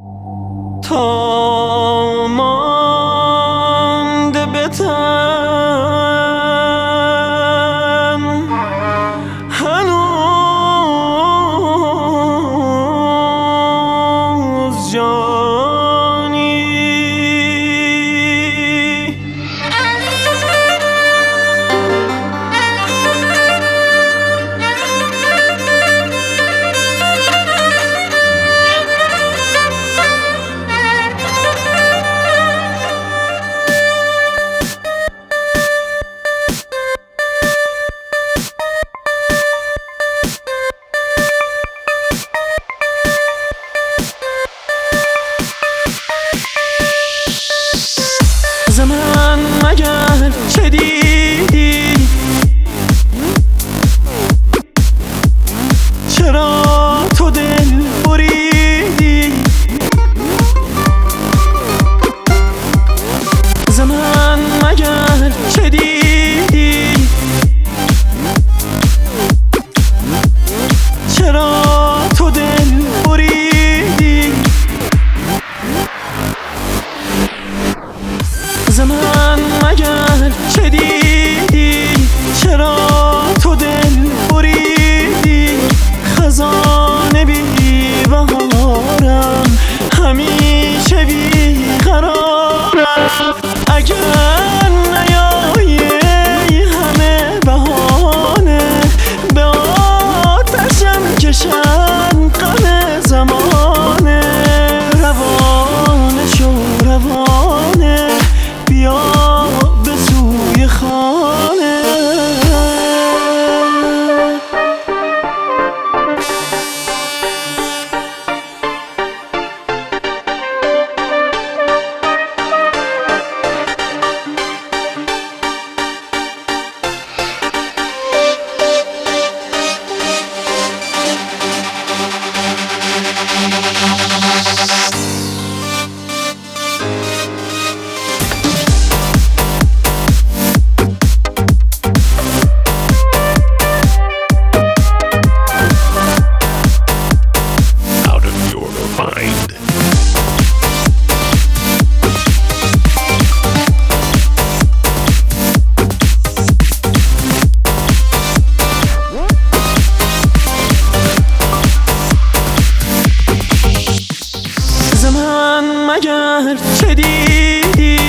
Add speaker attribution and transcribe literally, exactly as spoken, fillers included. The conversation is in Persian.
Speaker 1: تا مانده به تن هنوز جانی زمان مگر چه دیدی؟ چرا تو دل بریدی؟ زمان مگر چه دیدی؟ چرا تو دل بریدی؟ زمان مگر چه دیدی؟ چرا تو دل بریدی؟ خزان بی بهارم، همیشه بی قرارم. اگر نیایی همه بهانه، به آتشم کشم غم زمانه. روانه شو روانه، بیا به سوی خانه. زمان مگر چه دیدی؟